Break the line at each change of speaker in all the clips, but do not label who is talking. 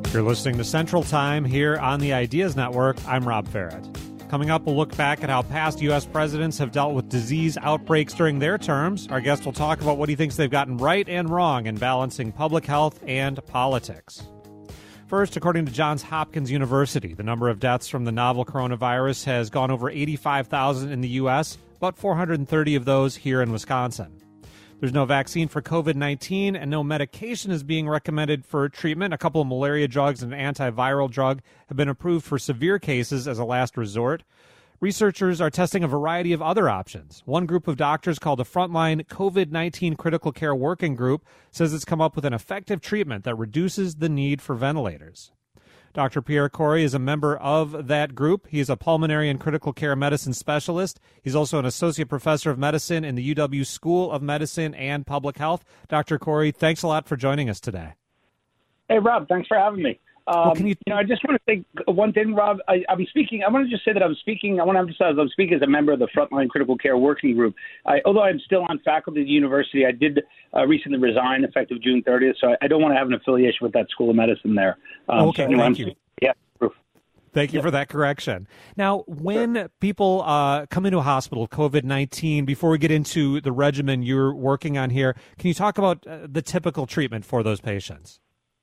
You're listening to Central Time here on the Ideas Network. I'm Rob Farrett. Coming up, we'll look back at how past U.S. presidents have dealt with disease outbreaks during their terms. Our guest will talk about what he thinks they've gotten right and wrong in balancing public health and politics. First, according to Johns Hopkins University, the number of deaths from the novel coronavirus has gone over 85,000 in the U.S., about 430 of those here in Wisconsin. There's no vaccine for COVID-19 and no medication is being recommended for treatment. A couple of malaria drugs and an antiviral drug have been approved for severe cases as a last resort. Researchers are testing a variety of other options. One group of doctors called the Frontline COVID-19 Critical Care Working Group says it's come up with an effective treatment that reduces the need for ventilators. Dr. Pierre Kory is a member of that group. He is a pulmonary and critical care medicine specialist. He's also an associate professor of medicine in the UW School of Medicine and Public Health. Dr. Kory, thanks a lot for joining us today.
Hey, Rob, thanks for having me. I just want to say one thing, Rob. I want to just say that I want to emphasize I'm speaking as a member of the Frontline Critical Care Working Group. Although I'm still on faculty at the university, I did recently resign effective June 30th, so I don't want to have an affiliation with that School of Medicine there.
Okay, thank you.
Yeah.
Thank you for that correction. Now, when people come into a hospital, COVID-19, before we get into the regimen you're working on here, can you talk about the typical treatment for those patients?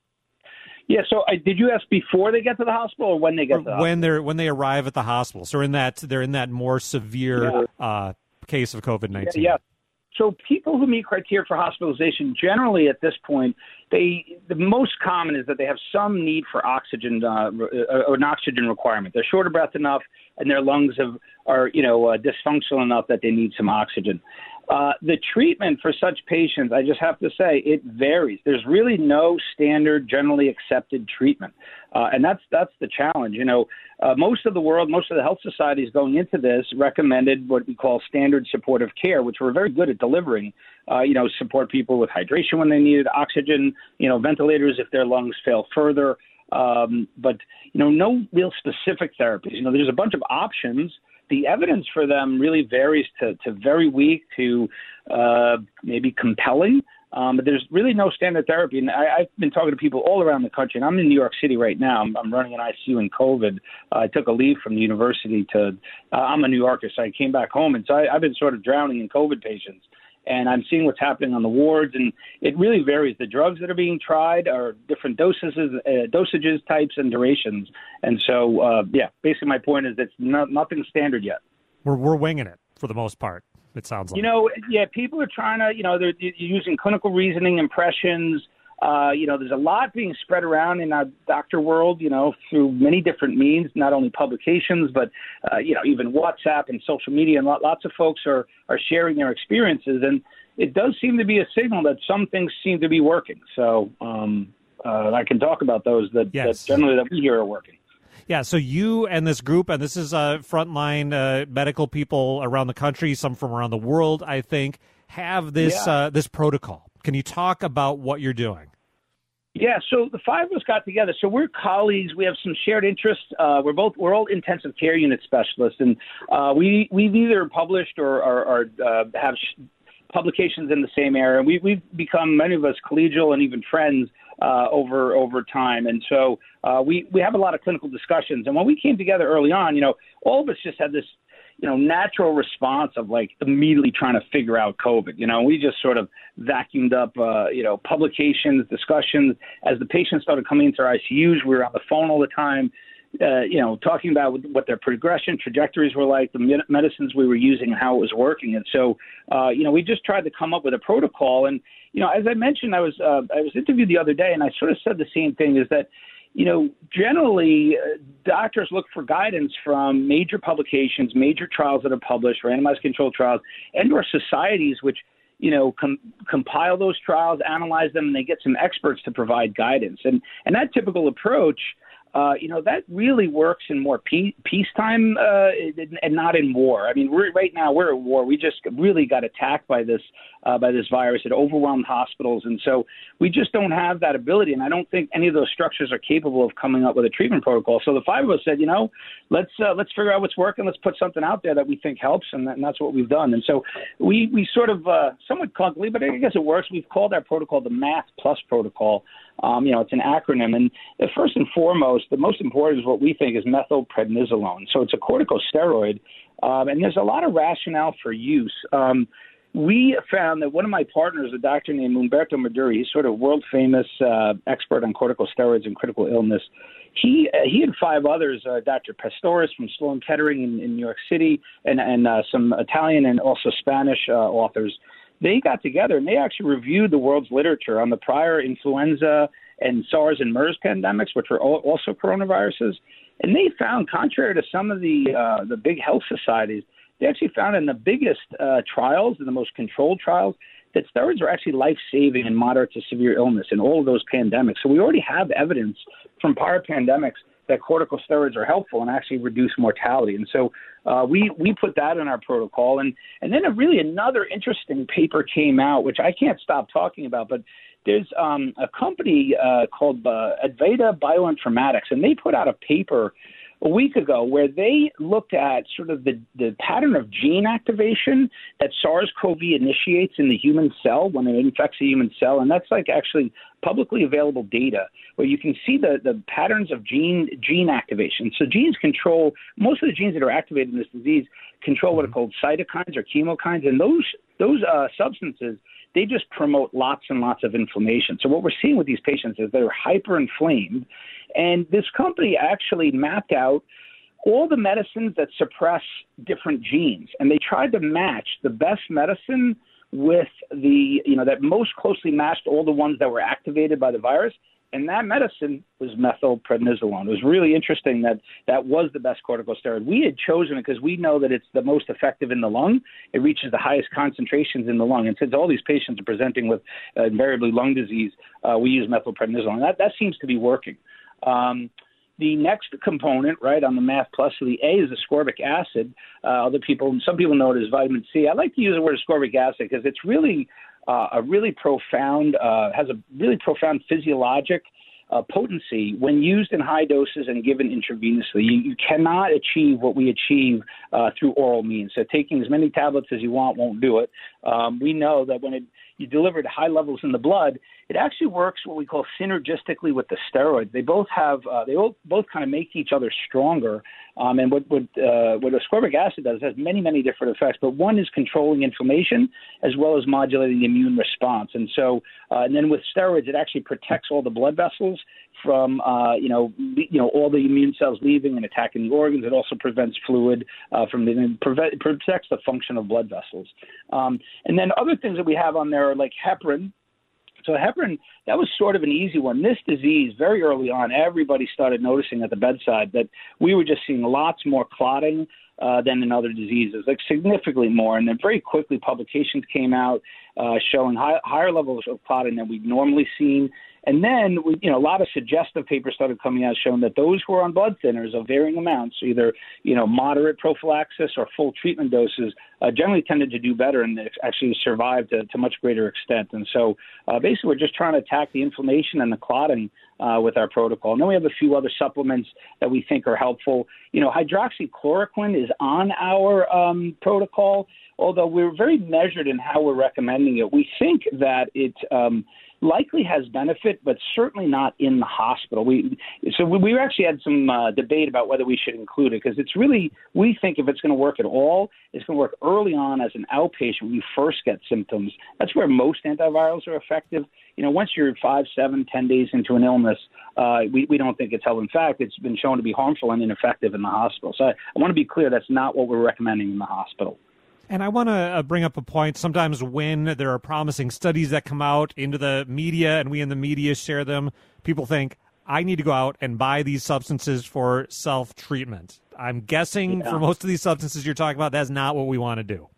Yeah. So, did you ask before they get to the hospital, or when they get to the hospital?
When they arrive at the hospital? So, they're in that more severe case of COVID-19.
Yeah. So, people who meet criteria for hospitalization, generally at this point, the most common is that they have some need for oxygen or an oxygen requirement. They're short of breath enough, and their lungs are dysfunctional enough that they need some oxygen. The treatment for such patients, I just have to say, it varies. There's really no standard, generally accepted treatment, and that's the challenge. Most of the health societies going into this recommended what we call standard supportive care, which we're very good at delivering. Support people with hydration when they needed oxygen, ventilators if their lungs fail further, but no real specific therapies. There's a bunch of options. The evidence for them really varies to very weak to maybe compelling, but there's really no standard therapy. And I've been talking to people all around the country, and I'm in New York City right now. I'm running an ICU in COVID. I took a leave from the university I'm a New Yorker, so I came back home. And so I've been sort of drowning in COVID patients. And I'm seeing what's happening on the wards, and it really varies. The drugs that are being tried are different dosages, types, and durations. And so, basically my point is it's nothing standard yet.
We're winging it for the most part, it sounds like.
People are trying to, they're using clinical reasoning, impressions. There's a lot being spread around in our doctor world, through many different means, not only publications, but, even WhatsApp and social media. And lots of folks are sharing their experiences. And it does seem to be a signal that some things seem to be working. So I can talk about those that generally that we hear are working.
Yeah, so you and this group, and this is frontline medical people around the country, some from around the world, I think, have this protocol. Can you talk about what you're doing?
Yeah, so the five of us got together. So we're colleagues. We have some shared interests. We're all intensive care unit specialists, and we've either published or have publications in the same area. We've become, many of us, collegial and even friends over time. And so we have a lot of clinical discussions. And when we came together early on, all of us just had this natural response of immediately trying to figure out COVID. We just sort of vacuumed up, publications, discussions. As the patients started coming into our ICUs, we were on the phone all the time, talking about what their progression trajectories were like, the medicines we were using and how it was working. And so, we just tried to come up with a protocol. And, as I mentioned, I was interviewed the other day, and I sort of said the same thing, is that generally doctors look for guidance from major publications, major trials that are published, randomized controlled trials, and or societies which, compile those trials, analyze them, and they get some experts to provide guidance. And that typical approach, that really works in more peacetime and not in war. I mean, right now we're at war. We just really got attacked by this virus. It overwhelmed hospitals, and so we just don't have that ability. And I don't think any of those structures are capable of coming up with a treatment protocol. So the five of us said, let's figure out what's working. Let's put something out there that we think helps, and that's what we've done. And so we sort of somewhat clunkily, but I guess it works. We've called our protocol the Math Plus protocol. It's an acronym. And first and foremost, the most important is what we think is methylprednisolone. So it's a corticosteroid, and there's a lot of rationale for use. We found that one of my partners, a doctor named Umberto Meduri, he's sort of world-famous expert on corticosteroids and critical illness. He and 5 others, Dr. Pastoris from Sloan Kettering in New York City, and some Italian and also Spanish authors, they got together and they actually reviewed the world's literature on the prior influenza and SARS and MERS pandemics, which were also coronaviruses. And they found, contrary to some of the big health societies, they actually found in the biggest trials and the most controlled trials that steroids are actually life-saving in moderate to severe illness in all of those pandemics. So we already have evidence from prior pandemics that corticosteroids are helpful and actually reduce mortality. And so we put that in our protocol. And then really another interesting paper came out, which I can't stop talking about, but there's a company called Advaita Bioinformatics, and they put out a paper a week ago where they looked at sort of the pattern of gene activation that SARS-CoV initiates in the human cell when it infects a human cell. And that's like actually publicly available data where you can see the patterns of gene activation. So genes control, most of the genes that are activated in this disease control what are called cytokines or chemokines. And those substances, they just promote lots and lots of inflammation. So what we're seeing with these patients is they're hyperinflamed. And this company actually mapped out all the medicines that suppress different genes. And they tried to match the best medicine with that most closely matched all the ones that were activated by the virus. And that medicine was methylprednisolone. It was really interesting that was the best corticosteroid. We had chosen it because we know that it's the most effective in the lung. It reaches the highest concentrations in the lung. And since all these patients are presenting with invariably lung disease, we use methylprednisolone. That seems to be working. The next component, right, on the MAF plus of the A is ascorbic acid. Some people know it as vitamin C. I like to use the word ascorbic acid because it's really has a really profound physiologic potency when used in high doses and given intravenously. You cannot achieve what we achieve through oral means. So taking as many tablets as you want won't do it. We know that when you deliver it at high levels in the blood, it actually works what we call synergistically with the steroids. They both have both kind of make each other stronger. And what ascorbic acid does has many, many different effects. But one is controlling inflammation as well as modulating the immune response. And so, and then with steroids, it actually protects all the blood vessels from all the immune cells leaving and attacking the organs. It also prevents fluid protects the function of blood vessels. And then other things that we have on there are like heparin. So heparin, that was sort of an easy one. This disease, very early on, everybody started noticing at the bedside that we were just seeing lots more clotting than in other diseases, like significantly more. And then very quickly publications came out showing higher levels of clotting than we'd normally seen. And then, a lot of suggestive papers started coming out showing that those who are on blood thinners of varying amounts, either, moderate prophylaxis or full treatment doses, generally tended to do better and actually survived to much greater extent. And so basically we're just trying to attack the inflammation and the clotting with our protocol. And then we have a few other supplements that we think are helpful. Hydroxychloroquine is on our protocol, although we're very measured in how we're recommending it. We think that it likely has benefit, but certainly not in the hospital. We actually had some debate about whether we should include it because it's really, we think if it's going to work at all, it's going to work early on as an outpatient when you first get symptoms. That's where most antivirals are effective. Once you're 5, 7, 10 days into an illness, we don't think it's helpful. In fact, it's been shown to be harmful and ineffective in the hospital. So I want to be clear, that's not what we're recommending in the hospital.
And I want to bring up a point. Sometimes when there are promising studies that come out into the media and we in the media share them, people think, I need to go out and buy these substances for self-treatment. I'm guessing for most of these substances you're talking about, that's not what we want to do.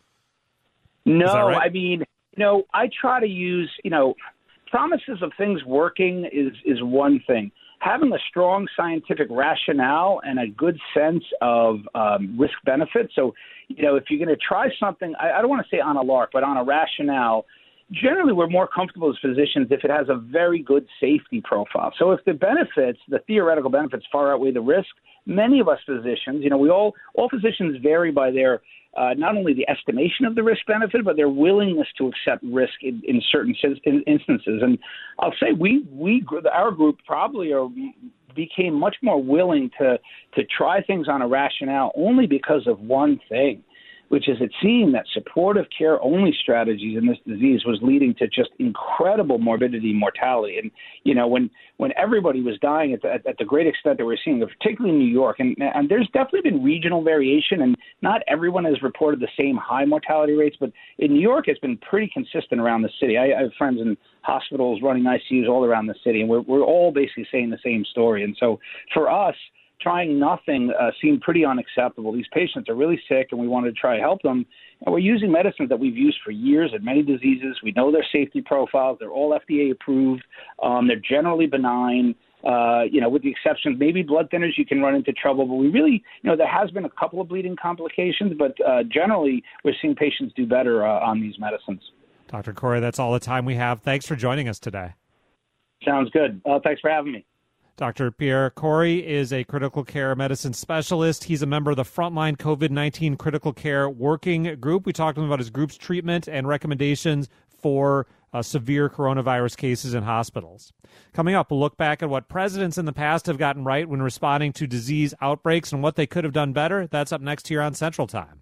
No,
right?
I mean, I try to use, promises of things working is one thing. Having a strong scientific rationale and a good sense of risk-benefit. So, if you're going to try something, I don't want to say on a lark, but on a rationale, generally we're more comfortable as physicians if it has a very good safety profile. So if the benefits, the theoretical benefits, far outweigh the risk, many of us physicians, all physicians vary by their not only the estimation of the risk benefit, but their willingness to accept risk in certain instances. And I'll say our group probably became much more willing to try things on a rationale only because of one thing, which is it seemed that supportive care only strategies in this disease was leading to just incredible morbidity and mortality. And, when everybody was dying at the great extent that we're seeing, particularly in New York, and there's definitely been regional variation, and not everyone has reported the same high mortality rates, but in New York, it's been pretty consistent around the city. I have friends in hospitals running ICUs all around the city, and we're all basically saying the same story. And so for us, trying nothing seemed pretty unacceptable. These patients are really sick, and we wanted to try to help them. And we're using medicines that we've used for years in many diseases. We know their safety profiles. They're all FDA approved. They're generally benign. With the exceptions, maybe blood thinners, you can run into trouble. But we really, there has been a couple of bleeding complications, but generally we're seeing patients do better on these medicines.
Dr. Kory, that's all the time we have. Thanks for joining us today.
Sounds good. Thanks for having me.
Dr. Pierre Kory is a critical care medicine specialist. He's a member of the Frontline COVID-19 Critical Care Working Group. We talked to him about his group's treatment and recommendations for severe coronavirus cases in hospitals. Coming up, we'll look back at what presidents in the past have gotten right when responding to disease outbreaks and what they could have done better. That's up next here on Central Time.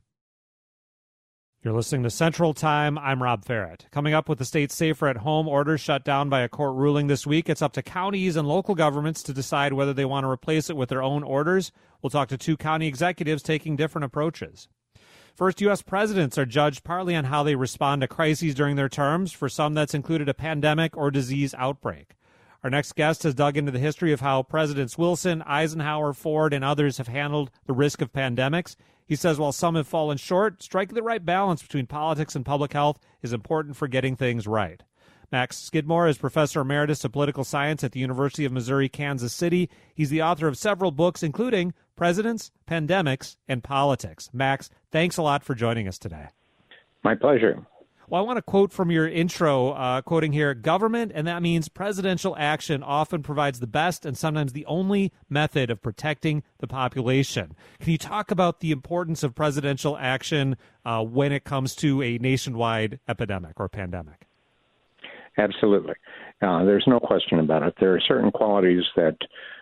You're listening to Central Time. I'm Rob Ferret. Coming up, with the state's safer at home order shut down by a court ruling this week, it's up to counties and local governments to decide whether they want to replace it with their own orders. We'll talk to two county executives taking different approaches. First, U.S. presidents are judged partly on how they respond to crises during their terms. For some, that's included a pandemic or disease outbreak. Our next guest has dug into the history of how Presidents Wilson, Eisenhower, Ford, and others have handled the risk of pandemics. He says while some have fallen short, striking the right balance between politics and public health is important for getting things right. Max Skidmore is Professor Emeritus of Political Science at the University of Missouri, Kansas City. He's the author of several books, including Presidents, Pandemics, and Politics. Max, thanks a lot for joining us today.
My pleasure.
Well, I want to quote from your intro, quoting here, government, and that means presidential action, often provides the best and sometimes the only method of protecting the population. Can you talk about the importance of presidential action when it comes to a nationwide epidemic or pandemic?
Absolutely. There's no question about it. There are certain qualities that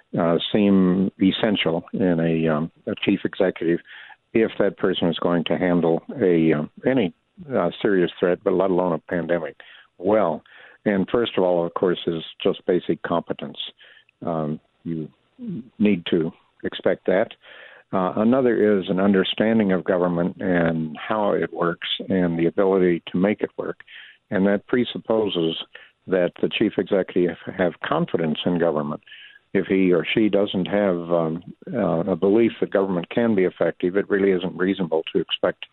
seem essential in a chief executive if that person is going to handle any serious threat, but let alone a pandemic, well. And first of all, of course, is just basic competence. You need to expect that. Another is an understanding of government and how it works and the ability to make it work. And that presupposes that the chief executive have confidence in government. If he or she doesn't have a belief that government can be effective, it really isn't reasonable to expect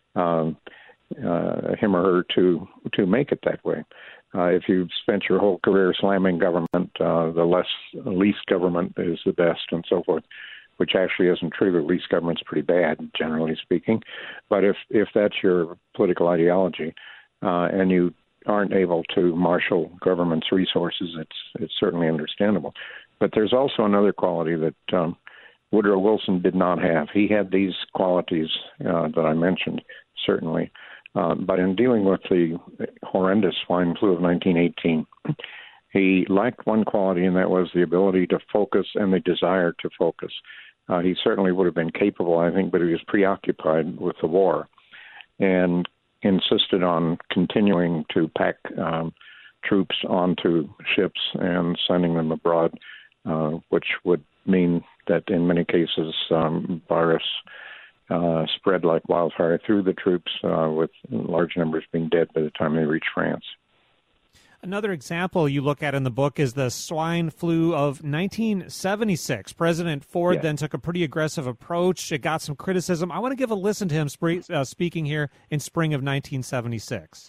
him or her to make it that way. If you've spent your whole career slamming government, the least government is the best and so forth, which actually isn't true. The least government's pretty bad, generally speaking. But if that's your political ideology and you aren't able to marshal government's resources, it's certainly understandable. But there's also another quality that Woodrow Wilson did not have. He had these qualities that I mentioned, certainly. But in dealing with the horrendous swine flu of 1918, he lacked one quality, and that was the ability to focus and the desire to focus. He certainly would have been capable, I think, but he was preoccupied with the war and insisted on continuing to pack troops onto ships and sending them abroad, which would mean that in many cases virus spread like wildfire through the troops, with large numbers being dead by the time they reach France.
Another example you look at in the book is the swine flu of 1976. President Ford then took a pretty aggressive approach. It got some criticism. I want to give a listen to him speaking here in spring of 1976.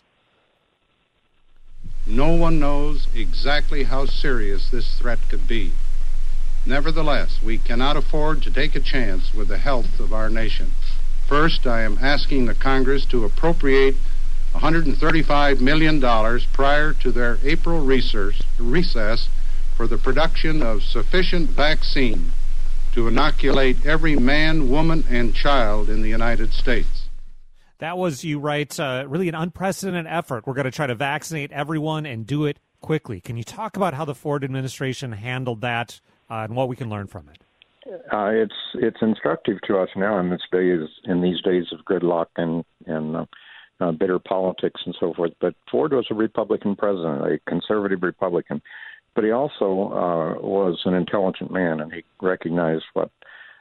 No one knows exactly how serious this threat could be. Nevertheless, we cannot afford to take a chance with the health of our nation. First, I am asking the Congress to appropriate $135 million prior to their April recess for the production of sufficient vaccine to inoculate every man, woman, and child in the United States.
That was, you write, really an unprecedented effort. We're going to try to vaccinate everyone and do it quickly. Can you talk about how the Ford administration handled that and what we can learn from it?
It's instructive to us now in these days of gridlock and bitter politics and so forth. But Ford was a Republican president, a conservative Republican, but he also was an intelligent man, and he recognized what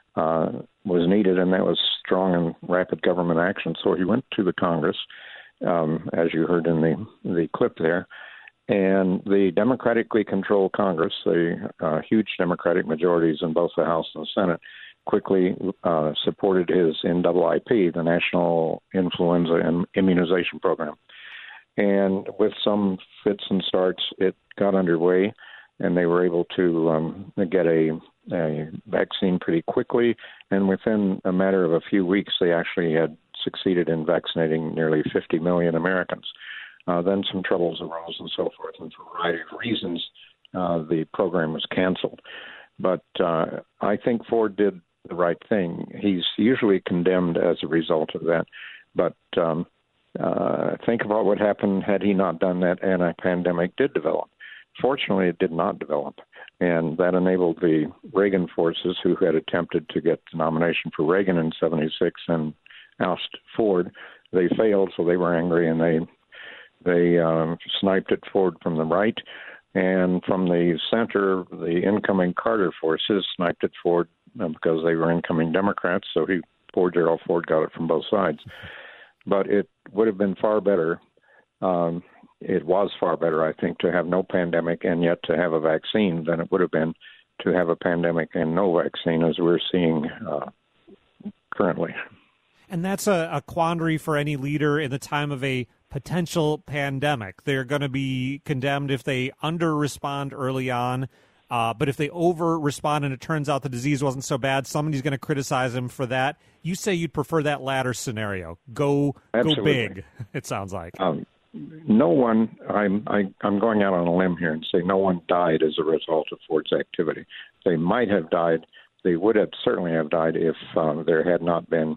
was needed, and that was strong and rapid government action. So he went to the Congress, as you heard in the clip there, and the democratically controlled Congress, the huge Democratic majorities in both the House and the Senate, quickly supported his NIIP, the National Influenza and Immunization Program. And with some fits and starts, it got underway, and they were able to get a vaccine pretty quickly. And within a matter of a few weeks, they actually had succeeded in vaccinating nearly 50 million Americans. Then some troubles arose and so forth, and for a variety of reasons, the program was canceled. But I think Ford did the right thing. He's usually condemned as a result of that. But think about what happened had he not done that, and a pandemic did develop. Fortunately, it did not develop, and that enabled the Reagan forces, who had attempted to get the nomination for Reagan in '76 and oust Ford. They failed, so they were angry, and they sniped at Ford from the right, and from the center, the incoming Carter forces sniped at Ford because they were incoming Democrats, so Gerald Ford got it from both sides. But it would have been far better, it was far better, I think, to have no pandemic and yet to have a vaccine than it would have been to have a pandemic and no vaccine, as we're seeing currently.
And that's a quandary for any leader in the time of a potential pandemic. They're going to be condemned if they under-respond early on, but if they over-respond and it turns out the disease wasn't so bad, somebody's going to criticize them for that. You say you'd prefer that latter scenario. Go big, it sounds like.
No one, I'm going out on a limb here and say no one died as a result of Ford's activity. They might have died. They would have certainly have died if there had not been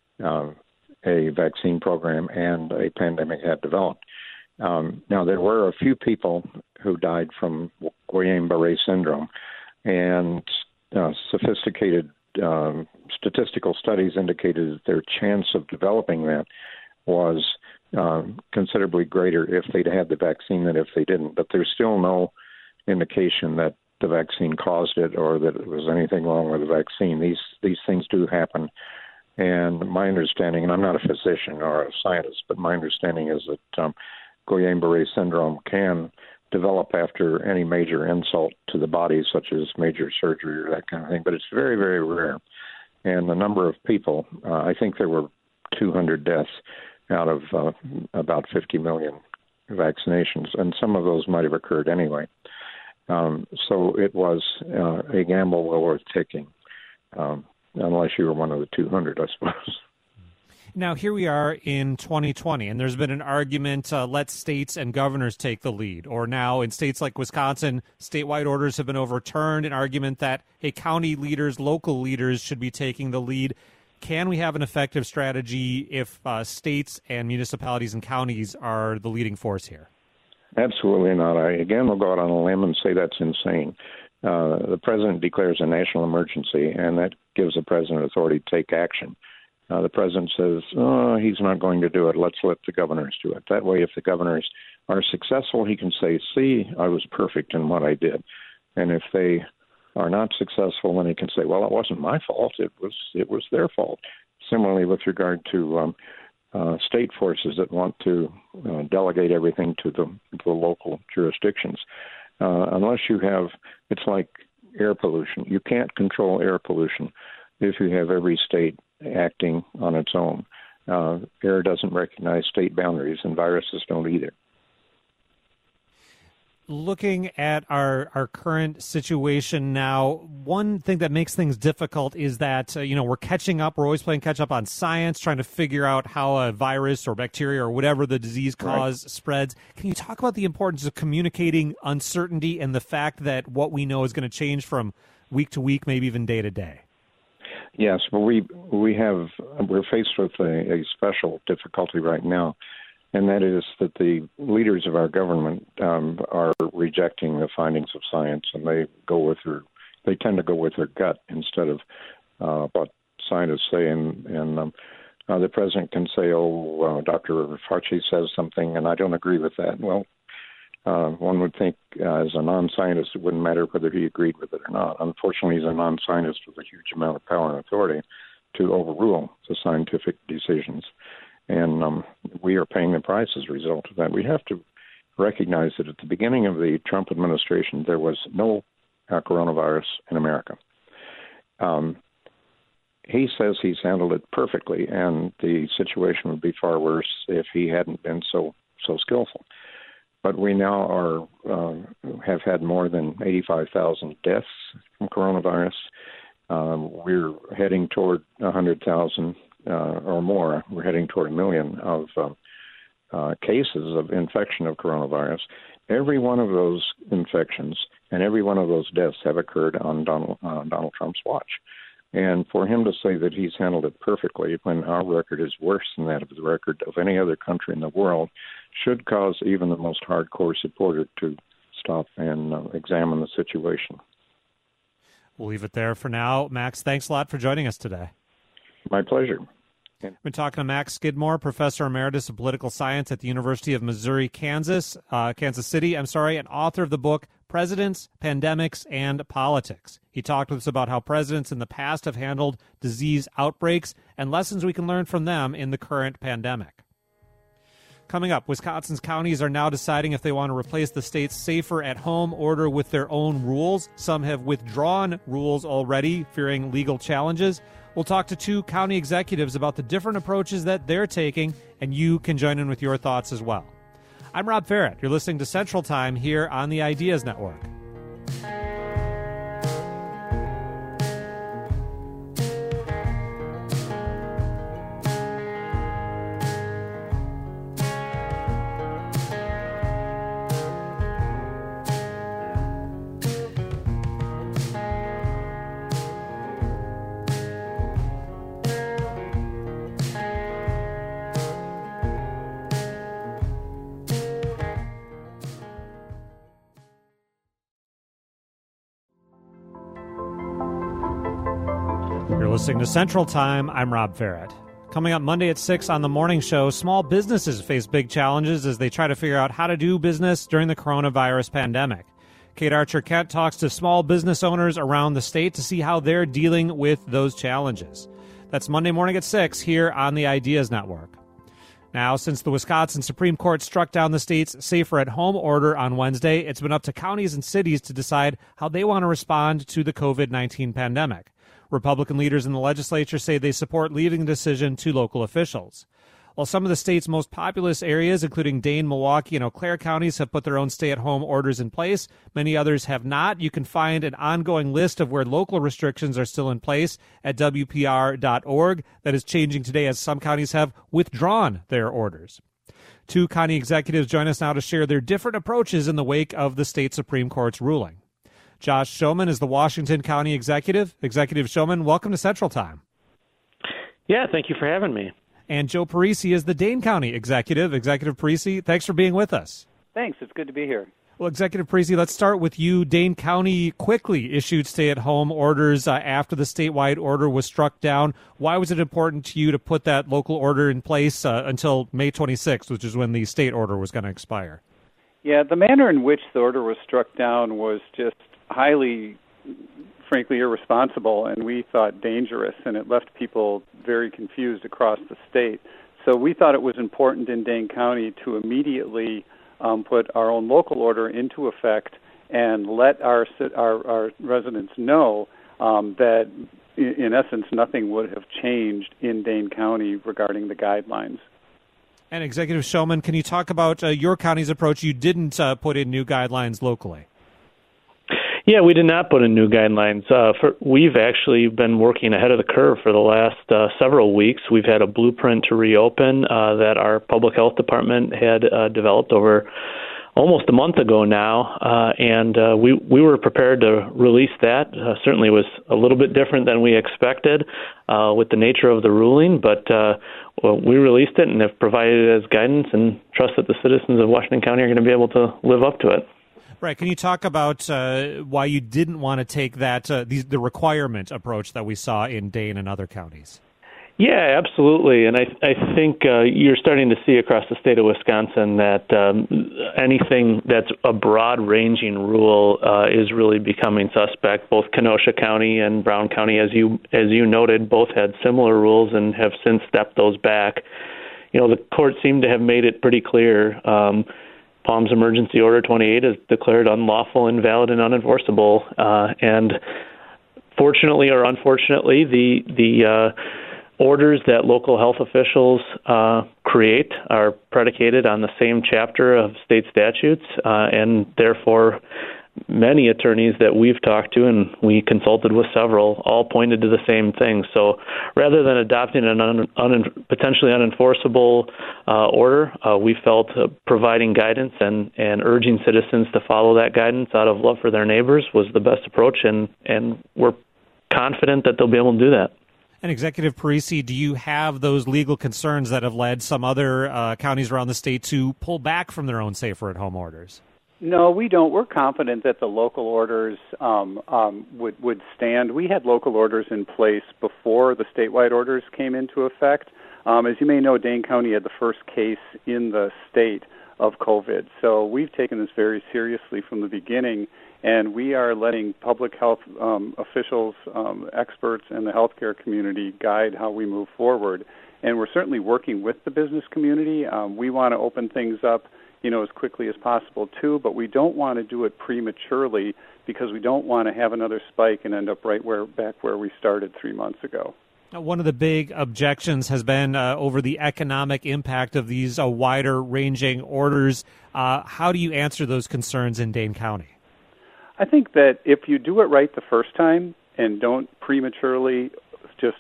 a vaccine program and a pandemic had developed. Now, there were a few people who died from Guillain-Barré syndrome, and sophisticated statistical studies indicated that their chance of developing that was considerably greater if they'd had the vaccine than if they didn't. But there's still no indication that the vaccine caused it or that there was anything wrong with the vaccine. These things do happen. And my understanding, and I'm not a physician or a scientist, but my understanding is that Guillain-Barré syndrome can develop after any major insult to the body, such as major surgery or that kind of thing. But it's very, very rare. And the number of people, I think there were 200 deaths out of about 50 million vaccinations, and some of those might have occurred anyway. So it was a gamble well worth taking. Unless you were one of the 200, I suppose.
Now, here we are in 2020, and there's been an argument, let states and governors take the lead. Or now in states like Wisconsin, statewide orders have been overturned, an argument that, hey, county leaders, local leaders should be taking the lead. Can we have an effective strategy if states and municipalities and counties are the leading force here?
Absolutely not. I, again, will go out on a limb and say that's insane. The president declares a national emergency, and that gives the president authority to take action. The president says, he's not going to do it. Let's let the governors do it. That way, if the governors are successful, he can say, see, I was perfect in what I did. And if they are not successful, then he can say, well, it wasn't my fault. It was their fault. Similarly, with regard to state forces that want to delegate everything to the local jurisdictions. Unless you have, it's like air pollution. You can't control air pollution if you have every state acting on its own. Air doesn't recognize state boundaries, and viruses don't either.
looking at our current situation now, one thing that makes things difficult is that, we're catching up. We're always playing catch up on science, trying to figure out how a virus or bacteria or whatever the disease cause spreads. Can you talk about the importance of communicating uncertainty and the fact that what we know is going to change from week to week, maybe even day to day?
Yes, well, we're faced with a special difficulty right now, and that is that the leaders of our government are rejecting the findings of science, and they tend to go with their gut instead of what scientists say. And the president can say, Dr. Fauci says something, and I don't agree with that. Well, one would think as a non-scientist it wouldn't matter whether he agreed with it or not. Unfortunately, he's a non-scientist with a huge amount of power and authority to overrule the scientific decisions. And we are paying the price as a result of that. We have to recognize that at the beginning of the Trump administration, there was no coronavirus in America. He says he's handled it perfectly, and the situation would be far worse if he hadn't been so skillful. But we now have had more than 85,000 deaths from coronavirus. We're heading toward 100,000 or more. We're heading toward 1 million of cases of infection of coronavirus. Every one of those infections and every one of those deaths have occurred on Donald Trump's watch. And for him to say that he's handled it perfectly when our record is worse than that of the record of any other country in the world should cause even the most hardcore supporter to stop and examine the situation.
We'll leave it there for now. Max, thanks a lot for joining us today.
My pleasure.
We've been talking to Max Skidmore, Professor Emeritus of Political Science at the University of Missouri, Kansas City, and author of the book Presidents, Pandemics, and Politics. He talked with us about how presidents in the past have handled disease outbreaks and lessons we can learn from them in the current pandemic. Coming up, Wisconsin's counties are now deciding if they want to replace the state's safer at home order with their own rules. Some have withdrawn rules already, fearing legal challenges. We'll talk to 2 county executives about the different approaches that they're taking, and you can join in with your thoughts as well. I'm Rob Ferrett. You're listening to Central Time here on the Ideas Network. You're listening to Central Time. I'm Rob Ferrett. Coming up Monday at 6 on the morning show, small businesses face big challenges as they try to figure out how to do business during the coronavirus pandemic. Kate Archer-Kent talks to small business owners around the state to see how they're dealing with those challenges. That's Monday morning at 6 here on the Ideas Network. Now, since the Wisconsin Supreme Court struck down the state's safer-at-home order on Wednesday, it's been up to counties and cities to decide how they want to respond to the COVID-19 pandemic. Republican leaders in the legislature say they support leaving the decision to local officials. While some of the state's most populous areas, including Dane, Milwaukee, and Eau Claire counties, have put their own stay-at-home orders in place, many others have not. You can find an ongoing list of where local restrictions are still in place at WPR.org. That is changing today as some counties have withdrawn their orders. 2 county executives join us now to share their different approaches in the wake of the state Supreme Court's ruling. Josh Schoeman is the Washington County Executive. Executive Schoeman, welcome to Central Time.
Yeah, thank you for having me.
And Joe Parisi is the Dane County Executive. Executive Parisi, thanks for being with us.
Thanks. It's good to be here.
Well, Executive Parisi, let's start with you. Dane County quickly issued stay-at-home orders after the statewide order was struck down. Why was it important to you to put that local order in place until May 26th, which is when the state order was going to expire?
Yeah, the manner in which the order was struck down was just highly, frankly, irresponsible, and we thought dangerous, and it left people very confused across the state. So we thought it was important in Dane County to immediately put our own local order into effect and let our residents know that, in essence, nothing would have changed in Dane County regarding the guidelines.
And Executive Shulman, can you talk about your county's approach? You didn't put in new guidelines locally.
Yeah, we did not put in new guidelines. We've actually been working ahead of the curve for the last several weeks. We've had a blueprint to reopen that our public health department had developed over almost a month ago now, and we were prepared to release that. Certainly was a little bit different than we expected with the nature of the ruling, but we released it and have provided it as guidance and trust that the citizens of Washington County are going to be able to live up to it.
Right. Can you talk about why you didn't want to take that the requirement approach that we saw in Dane and other counties?
Yeah, absolutely. And I think you're starting to see across the state of Wisconsin that anything that's a broad-ranging rule is really becoming suspect. Both Kenosha County and Brown County, as you noted, both had similar rules and have since stepped those back. The court seemed to have made it pretty clear. Palm's Emergency Order 28 is declared unlawful, invalid, and unenforceable. And fortunately or unfortunately, the orders that local health officials create are predicated on the same chapter of state statutes, and therefore many attorneys that we've talked to, and we consulted with several, all pointed to the same thing. So rather than adopting an potentially unenforceable order, we felt providing guidance and urging citizens to follow that guidance out of love for their neighbors was the best approach, and we're confident that they'll be able to do that.
And Executive Parisi, do you have those legal concerns that have led some other counties around the state to pull back from their own safer-at-home orders?
No, we don't. We're confident that the local orders would stand. We had local orders in place before the statewide orders came into effect. As you may know, Dane County had the first case in the state of COVID. So we've taken this very seriously from the beginning, and we are letting public health officials, experts, and the healthcare community guide how we move forward. And we're certainly working with the business community. We want to open things up as quickly as possible, too, but we don't want to do it prematurely because we don't want to have another spike and end up back where we started 3 months ago.
One of the big objections has been over the economic impact of these wider-ranging orders. How do you answer those concerns in Dane County?
I think that if you do it right the first time and don't prematurely just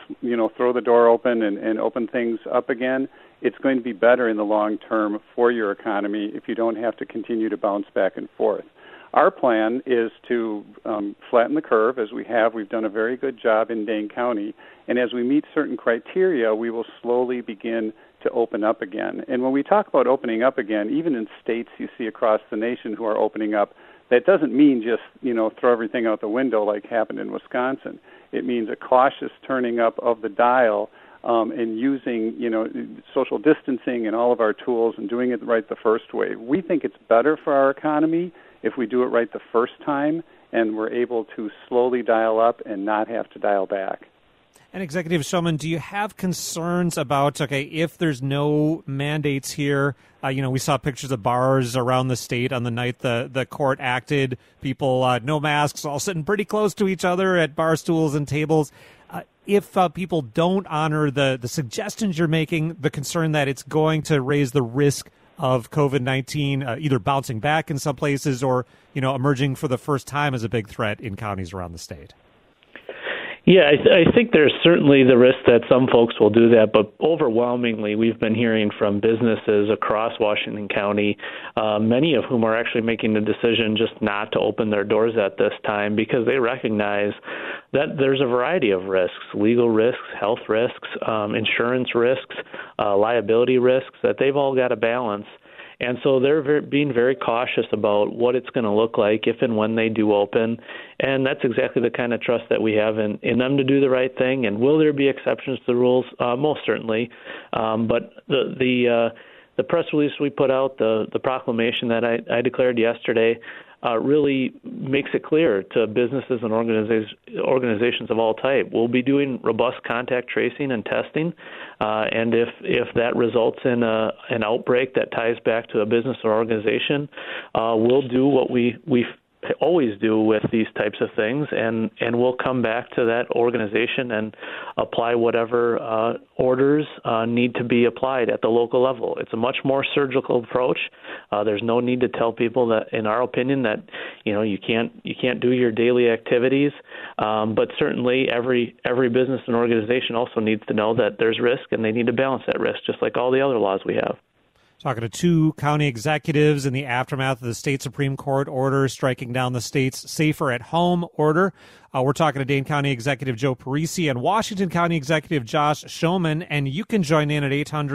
throw the door open and open things up again, it's going to be better in the long term for your economy if you don't have to continue to bounce back and forth. Our plan is to flatten the curve, as we have. We've done a very good job in Dane County, and as we meet certain criteria, we will slowly begin to open up again. And when we talk about opening up again, even in states you see across the nation who are opening up, that doesn't mean just, throw everything out the window like happened in Wisconsin. It means a cautious turning up of the dial and using, social distancing and all of our tools and doing it right the first way. We think it's better for our economy if we do it right the first time and we're able to slowly dial up and not have to dial back.
And Executive Shulman, do you have concerns about, if there's no mandates here, we saw pictures of bars around the state on the night the court acted, people, no masks, all sitting pretty close to each other at bar stools and tables. If people don't honor the suggestions you're making, the concern that it's going to raise the risk of COVID-19 either bouncing back in some places or, emerging for the first time as a big threat in counties around the state?
Yeah, I think there's certainly the risk that some folks will do that, but overwhelmingly we've been hearing from businesses across Washington County, many of whom are actually making the decision just not to open their doors at this time because they recognize that there's a variety of risks, legal risks, health risks, insurance risks, liability risks that they've all got to balance. And so they're being very cautious about what it's going to look like if and when they do open. And that's exactly the kind of trust that we have in them to do the right thing. And will there be exceptions to the rules? Most certainly. But the press release we put out, the proclamation that I declared yesterday, really makes it clear to businesses and organizations of all type. We'll be doing robust contact tracing and testing, and if that results in an outbreak that ties back to a business or organization, we'll do what we always do with these types of things, and we'll come back to that organization and apply whatever orders need to be applied at the local level. It's a much more surgical approach. There's no need to tell people that, in our opinion, that you can't do your daily activities. But certainly every business and organization also needs to know that there's risk, and they need to balance that risk, just like all the other laws we have.
Talking to two county executives in the aftermath of the state Supreme Court order striking down the state's Safer at Home order. We're talking to Dane County Executive Joe Parisi and Washington County Executive Josh Schoeman, and you can join in at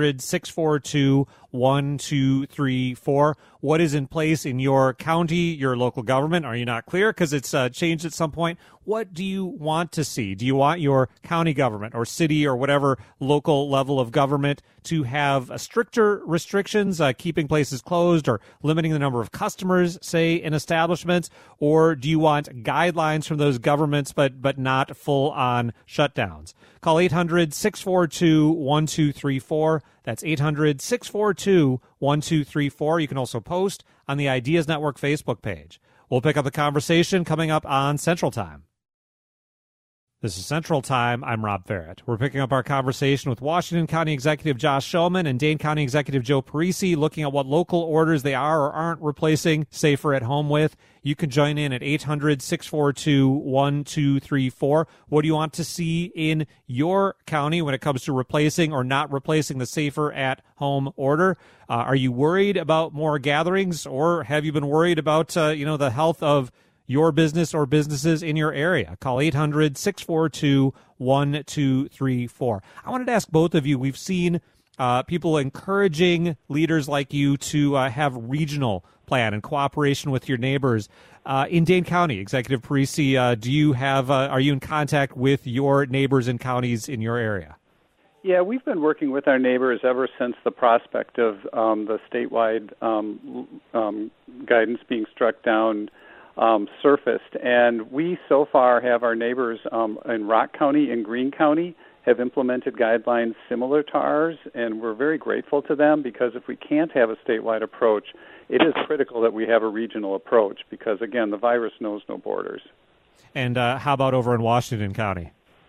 800-642-1234. What is in place in your county, your local government? Are you not clear because it's changed at some point? What do you want to see? Do you want your county government or city or whatever local level of government to have stricter restrictions, keeping places closed or limiting the number of customers, say, in establishments? Or do you want guidelines from those governments but not full-on shutdowns? Call 800-642-1234. That's 800-642-1234. You can also post on the Ideas Network Facebook page. We'll pick up the conversation coming up on Central Time. This is Central Time. I'm Rob Ferret. We're picking up our conversation with Washington County Executive Josh Schoeman and Dane County Executive Joe Parisi, looking at what local orders they are or aren't replacing Safer at Home with. You can join in at 800-642-1234. What do you want to see in your county when it comes to replacing or not replacing the Safer at Home order? Are you worried about more gatherings, or have you been worried about the health of your business or businesses in your area? Call 800-642-1234. I wanted to ask both of you, we've seen people encouraging leaders like you to have regional plan and cooperation with your neighbors. In Dane County, Executive Parisi, are you in contact with your neighbors and counties in your area?
Yeah, we've been working with our neighbors ever since the prospect of the statewide guidance being struck down surfaced, and we so far have our neighbors in Rock County and Greene County have implemented guidelines similar to ours, and we're very grateful to them, because if we can't have a statewide approach, it is critical that we have a regional approach, because, again, the virus knows no borders.
And how about over in Washington County?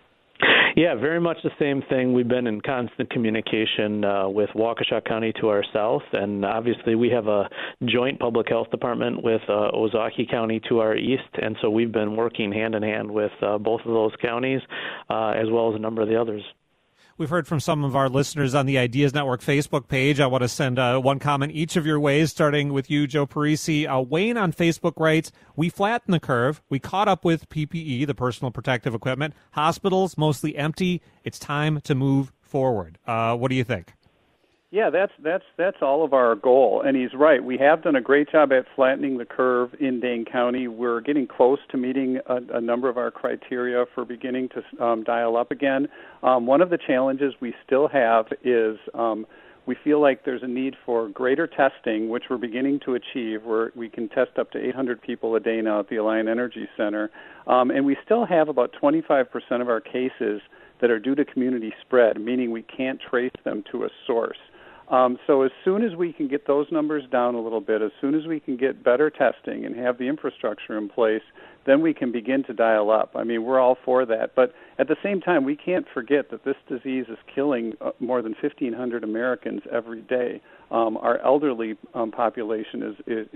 Yeah, very much the same thing. We've been in constant communication with Waukesha County to our south, and obviously we have a joint public health department with Ozaukee County to our east, and so we've been working hand in hand with both of those counties as well as a number of the others.
We've heard from some of our listeners on the Ideas Network Facebook page. I want to send one comment each of your ways, starting with you, Joe Parisi. Wayne on Facebook writes, "We flattened the curve. We caught up with PPE, the personal protective equipment. Hospitals mostly empty. It's time to move forward." What do you think?
Yeah, that's all of our goal, and he's right. We have done a great job at flattening the curve in Dane County. We're getting close to meeting a number of our criteria for beginning to dial up again. One of the challenges we still have is we feel like there's a need for greater testing, which we're beginning to achieve, where we can test up to 800 people a day now at the Alliant Energy Center. And we still have about 25% of our cases that are due to community spread, meaning we can't trace them to a source. So as soon as we can get those numbers down a little bit, as soon as we can get better testing and have the infrastructure in place, then we can begin to dial up. I mean, we're all for that. But at the same time, we can't forget that this disease is killing more than 1,500 Americans every day. Our elderly population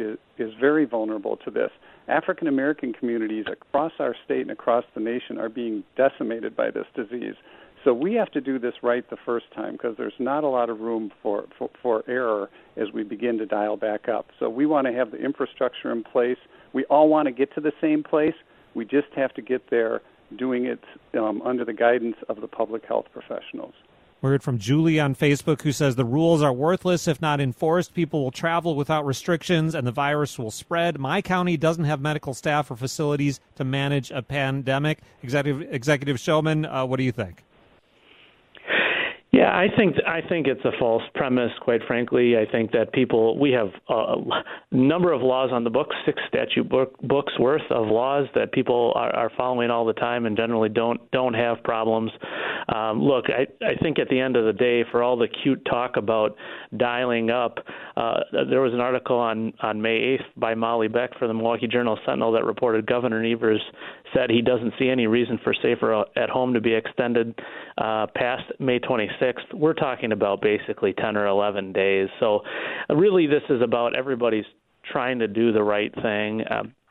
is very vulnerable to this. African American communities across our state and across the nation are being decimated by this disease. So we have to do this right the first time, because there's not a lot of room for error as we begin to dial back up. So we want to have the infrastructure in place. We all want to get to the same place. We just have to get there doing it under the guidance of the public health professionals.
We heard from Julie on Facebook, who says the rules are worthless if not enforced. People will travel without restrictions and the virus will spread. My county doesn't have medical staff or facilities to manage a pandemic. Executive Schoeman, what do you think?
Yeah, I think it's a false premise, quite frankly. I think that we have a number of laws on the books, 6 statute books worth of laws that people are following all the time and generally don't have problems. Look, I think at the end of the day, for all the cute talk about dialing up, there was an article on May 8th by Molly Beck for the Milwaukee Journal-Sentinel that reported Governor Evers said he doesn't see any reason for Safer at Home to be extended past May 26th. We're talking about basically 10 or 11 days. So really this is about everybody's trying to do the right thing.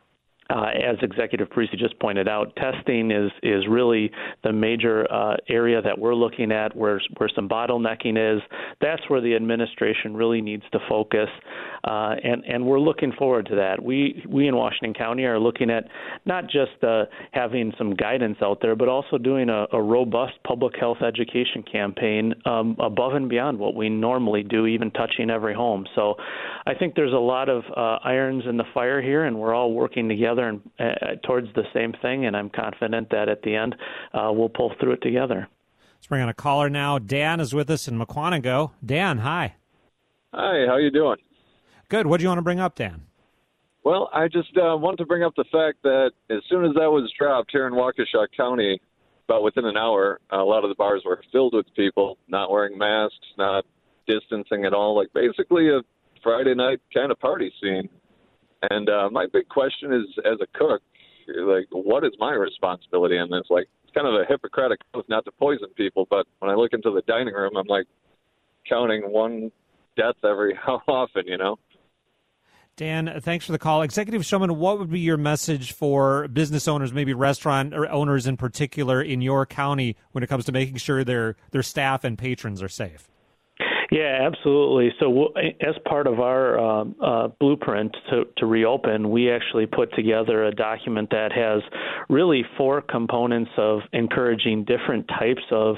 As Executive Parisi just pointed out, testing is really the major area that we're looking at where some bottlenecking is. That's where the administration really needs to focus, and we're looking forward to that. We in Washington County are looking at not just having some guidance out there, but also doing a robust public health education campaign above and beyond what we normally do, even touching every home. So I think there's a lot of irons in the fire here, and we're all working together and towards the same thing, and I'm confident that at the end we'll pull through it together.
Let's bring on a caller now. Dan is with us in Mukwonago. Dan, hi.
Hi, how you doing?
Good. What do you want to bring up, Dan?
Well, I just want to bring up the fact that as soon as that was dropped here in Waukesha County, about within an hour, a lot of the bars were filled with people not wearing masks, not distancing at all, like basically a Friday night kind of party scene. And my big question is, as a cook, like, what is my responsibility in this? Like, it's kind of a Hippocratic oath not to poison people, but when I look into the dining room, I'm like counting one death every how often, you know?
Dan, thanks for the call. Executive Shulman, what would be your message for business owners, maybe restaurant owners in particular in your county when it comes to making sure their staff and patrons are safe?
Yeah, absolutely. So as part of our blueprint to reopen, we actually put together a document that has really 4 components of encouraging different types of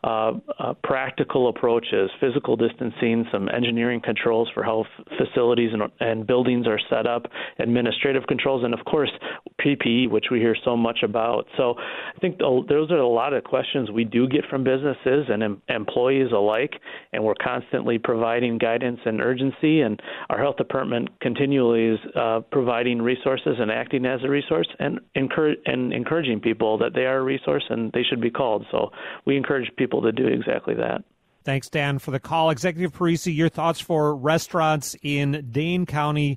practical approaches: physical distancing, some engineering controls for how facilities and buildings are set up, administrative controls, and of course PPE, which we hear so much about. So I think those are a lot of questions we do get from businesses and employees alike, and we're constantly providing guidance and urgency, and our health department continually is providing resources and acting as a resource and encouraging people that they are a resource and they should be called. So we encourage people to do exactly that.
Thanks, Dan, for the call. Executive Parisi, your thoughts for restaurants in Dane County,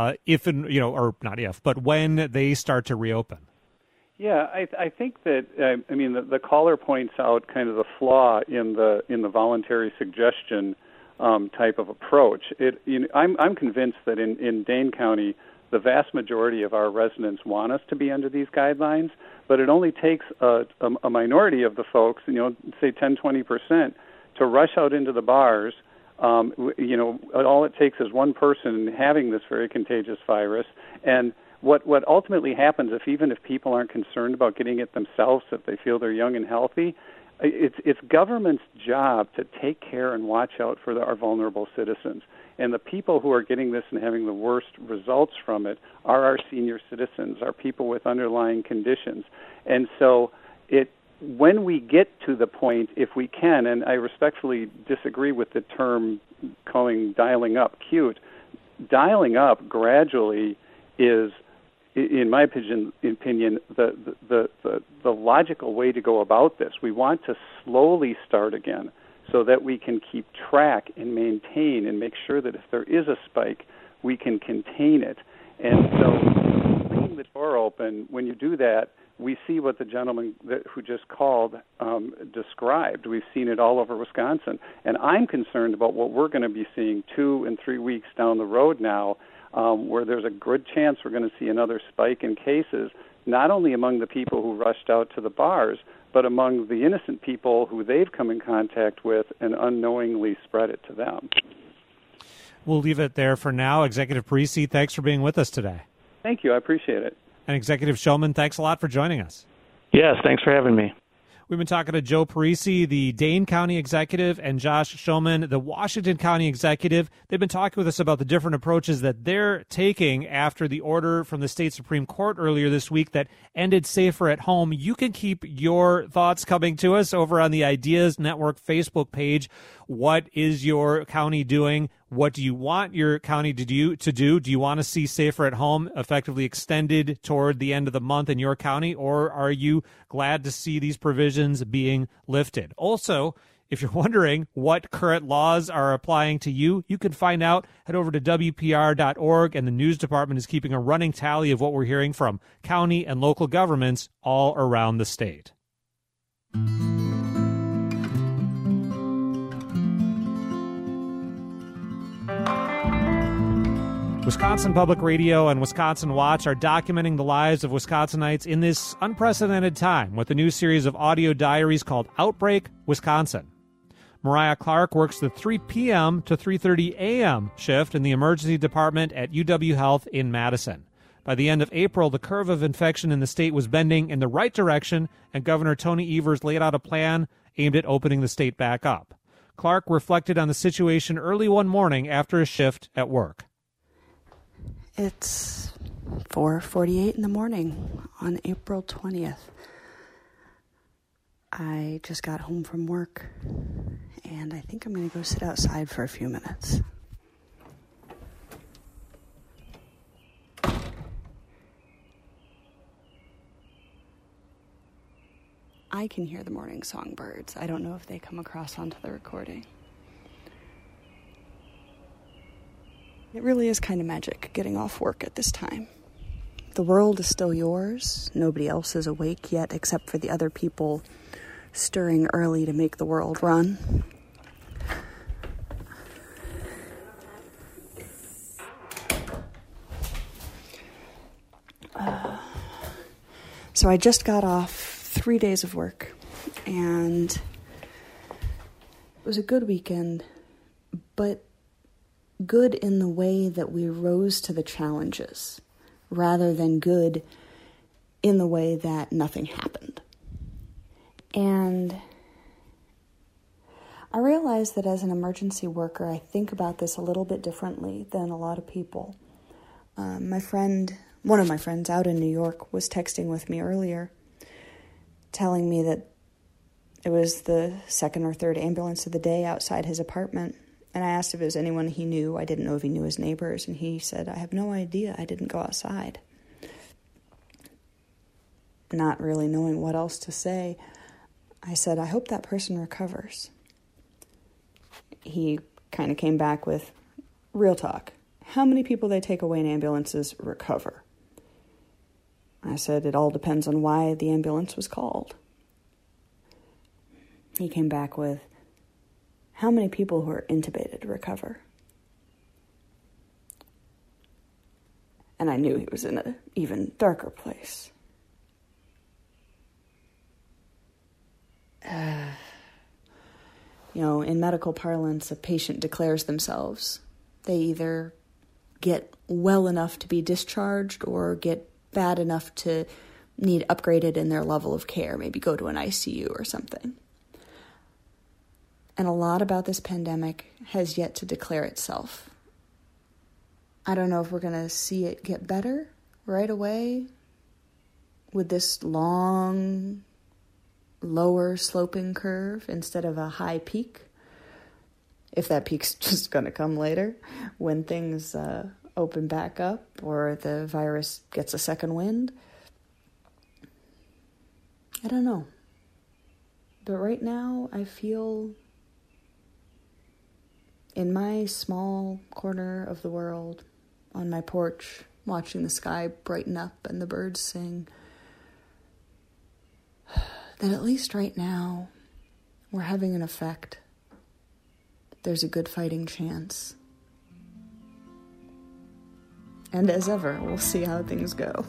but when they start to reopen?
Yeah, I think that the caller points out kind of the flaw in the voluntary suggestion type of approach. I'm convinced that in Dane County, the vast majority of our residents want us to be under these guidelines, but it only takes a minority of the folks, say 10-20%, to rush out into the bars. All it takes is one person having this very contagious virus, and what ultimately happens, even if people aren't concerned about getting it themselves, if they feel they're young and healthy, it's government's job to take care and watch out for our vulnerable citizens. And the people who are getting this and having the worst results from it are our senior citizens, our people with underlying conditions. And so when we get to the point, if we can, and I respectfully disagree with the term calling dialing up cute, dialing up gradually is, in my opinion, the logical way to go about this. We want to slowly start again so that we can keep track and maintain and make sure that if there is a spike, we can contain it. And so leaving the door open, when you do that, we see what the gentleman who just called described. We've seen it all over Wisconsin. And I'm concerned about what we're going to be seeing 2 and 3 weeks down the road now, where there's a good chance we're going to see another spike in cases, not only among the people who rushed out to the bars, but among the innocent people who they've come in contact with and unknowingly spread it to them.
We'll leave it there for now. Executive Parisi, thanks for being with us today.
Thank you. I appreciate it.
And Executive Shulman, thanks a lot for joining us.
Yes, thanks for having me.
We've been talking to Joe Parisi, the Dane County Executive, and Josh Schoeman, the Washington County Executive. They've been talking with us about the different approaches that they're taking after the order from the state Supreme Court earlier this week that ended Safer at Home. You can keep your thoughts coming to us over on the Ideas Network Facebook page. What is your county doing? What do you want your county to do? Do you want to see Safer at Home effectively extended toward the end of the month in your county, or are you glad to see these provisions being lifted? Also, if you're wondering what current laws are applying to you, you can find out. Head over to WPR.org, and the news department is keeping a running tally of what we're hearing from county and local governments all around the state. Wisconsin Public Radio and Wisconsin Watch are documenting the lives of Wisconsinites in this unprecedented time with a new series of audio diaries called Outbreak Wisconsin. Mariah Clark works the 3 p.m. to 3:30 a.m. shift in the emergency department at UW Health in Madison. By the end of April, the curve of infection in the state was bending in the right direction, and Governor Tony Evers laid out a plan aimed at opening the state back up. Clark reflected on the situation early one morning after a shift at work.
It's 4:48 in the morning on April 20th. I just got home from work, and I think I'm going to go sit outside for a few minutes. I can hear the morning songbirds. I don't know if they come across onto the recording. It really is kind of magic getting off work at this time. The world is still yours. Nobody else is awake yet except for the other people stirring early to make the world run. So I just got off 3 days of work, and it was a good weekend, but good in the way that we rose to the challenges, rather than good in the way that nothing happened. And I realized that as an emergency worker, I think about this a little bit differently than a lot of people. One of my friends out in New York was texting with me earlier, telling me that it was the second or third ambulance of the day outside his apartment. And I asked if it was anyone he knew. I didn't know if he knew his neighbors. And he said, I have no idea. I didn't go outside. Not really knowing what else to say, I said, I hope that person recovers. He kind of came back with, real talk. How many people they take away in ambulances recover? I said, it all depends on why the ambulance was called. He came back with, how many people who are intubated recover? And I knew he was in an even darker place. In medical parlance, a patient declares themselves. They either get well enough to be discharged or get bad enough to need upgraded in their level of care, maybe go to an ICU or something. And a lot about this pandemic has yet to declare itself. I don't know if we're going to see it get better right away with this long, lower sloping curve instead of a high peak. If that peak's just going to come later when things open back up or the virus gets a second wind. I don't know. But right now I feel in my small corner of the world, on my porch, watching the sky brighten up and the birds sing, that at least right now, we're having an effect. There's a good fighting chance. And as ever, we'll see how things go.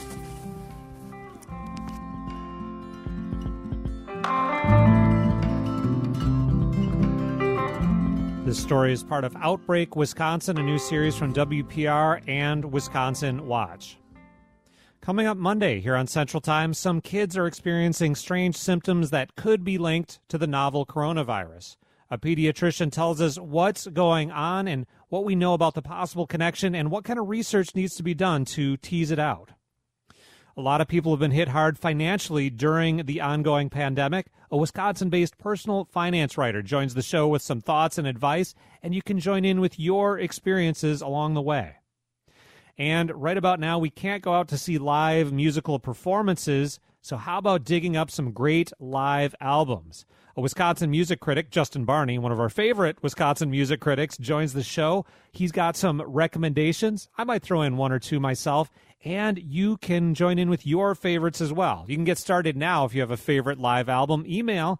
This story is part of Outbreak Wisconsin, a new series from WPR and Wisconsin Watch. Coming up Monday here on Central Time, some kids are experiencing strange symptoms that could be linked to the novel coronavirus. A pediatrician tells us what's going on and what we know about the possible connection and what kind of research needs to be done to tease it out. A lot of people have been hit hard financially during the ongoing pandemic. A Wisconsin-based personal finance writer joins the show with some thoughts and advice, and you can join in with your experiences along the way. And right about now, we can't go out to see live musical performances, so how about digging up some great live albums? A Wisconsin music critic, Justin Barney, one of our favorite Wisconsin music critics, joins the show. He's got some recommendations. I might throw in one or two myself, and you can join in with your favorites as well. You can get started now if you have a favorite live album. Email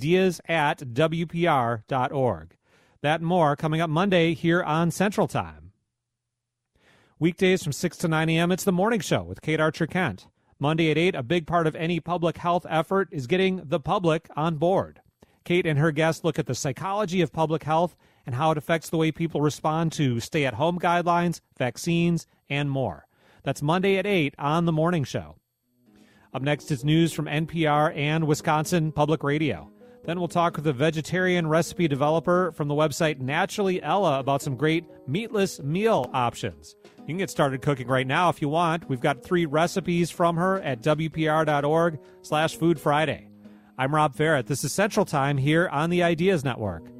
ideas@wpr.org. That and more coming up Monday here on Central Time. Weekdays from 6 to 9 a.m., it's The Morning Show with Kate Archer-Kent. Monday at 8, a big part of any public health effort is getting the public on board. Kate and her guests look at the psychology of public health and how it affects the way people respond to stay-at-home guidelines, vaccines, and more. That's Monday at 8 on The Morning Show. Up next is news from NPR and Wisconsin Public Radio. Then we'll talk with a vegetarian recipe developer from the website Naturally Ella about some great meatless meal options. You can get started cooking right now if you want. We've got 3 recipes from her at WPR.org/Food Friday. I'm Rob Ferrett. This is Central Time here on the Ideas Network.